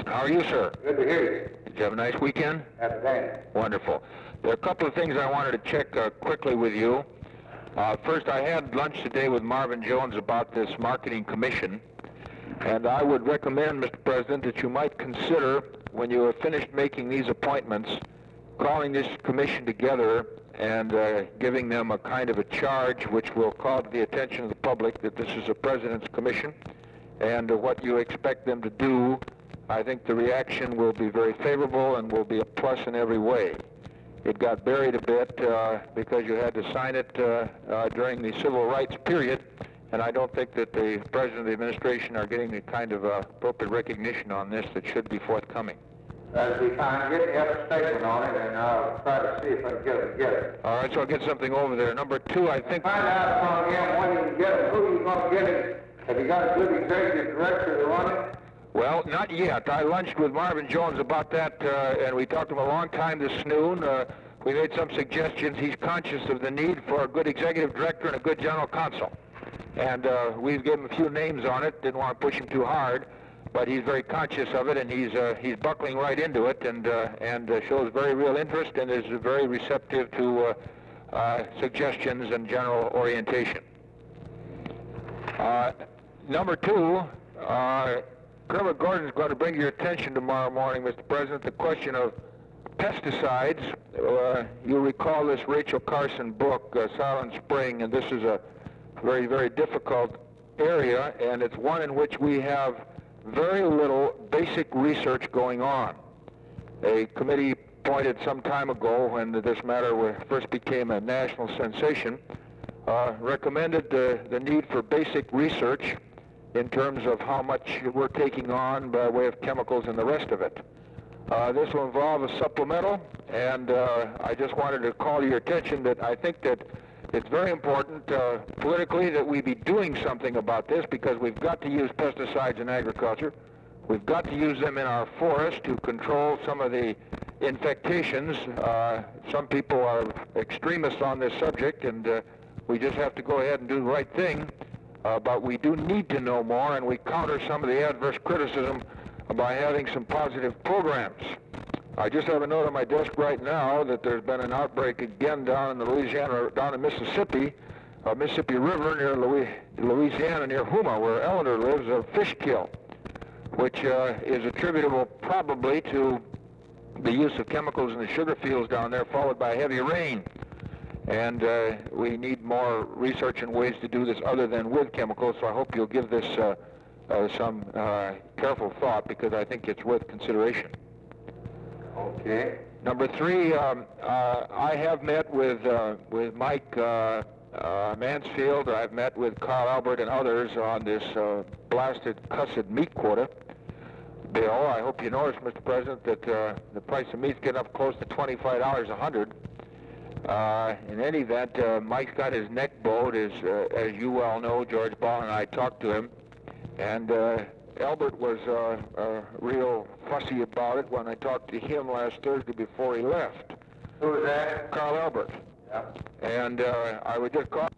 How are you, sir? Good to hear you. Did you have a nice weekend? Outstanding. Wonderful. There are a couple of things I wanted to check quickly with you. First, I had lunch today with Marvin Jones about this marketing commission, and I would recommend, Mr. President, that you might consider, when you are finished making these appointments, calling this commission together and giving them a kind of a charge which will call to the attention of the public that this is a President's commission and what you expect them to do. I think the reaction will be very favorable and will be a plus in every way. It got buried a bit because you had to sign it during the civil rights period, and I don't think that the President of the administration are getting the kind of appropriate recognition on this that should be forthcoming. As we find, get me a statement on it, and I'll try to see if I can get it. All right, so I'll get something over there. Number two, I think... Find out from him when you can get it, who you're going to get it. Have you got a good executive director to run it? Well, not yet. I lunched with Marvin Jones about that, and we talked to him a long time this noon. We made some suggestions. He's conscious of the need for a good executive director and a good general counsel. And we've given him a few names on it. Didn't want to push him too hard, but he's very conscious of it, and he's buckling right into it, and shows very real interest and is very receptive to suggestions and general orientation. Number two, Kermit Gordon's going to bring your attention tomorrow morning, Mr. President, the question of pesticides. You'll recall this Rachel Carson book, Silent Spring, and this is a very, very difficult area, and it's one in which we have very little basic research going on. A committee appointed some time ago, when this matter first became a national sensation, recommended the need for basic research in terms of how much we're taking on by way of chemicals and the rest of it. This will involve a supplemental, and I just wanted to call to your attention that I think that it's very important politically that we be doing something about this, because we've got to use pesticides in agriculture. We've got to use them in our forests to control some of the infectations. Some people are extremists on this subject, and we just have to go ahead and do the right thing. But we do need to know more, and we counter some of the adverse criticism by having some positive programs. I just have a note on my desk right now that there's been an outbreak again down in Mississippi River near Louisiana, near Houma, where Eleanor lives, of fish kill, which is attributable probably to the use of chemicals in the sugar fields down there, followed by heavy rain. And we need more research and ways to do this other than with chemicals, so I hope you'll give this some careful thought, because I think it's worth consideration. Okay. Number three, I have met with Mike Mansfield. I've met with Carl Albert and others on this blasted, cussed meat quota bill. I hope you notice, Mr. President, that the price of meat's getting up close to $25 a hundred. In any event, Mike's got his neck bowed, as you well know. George Ball and I talked to him, and Albert was real fussy about it when I talked to him last Thursday before he left. Who was that? Carl Albert. Yeah. And I would just call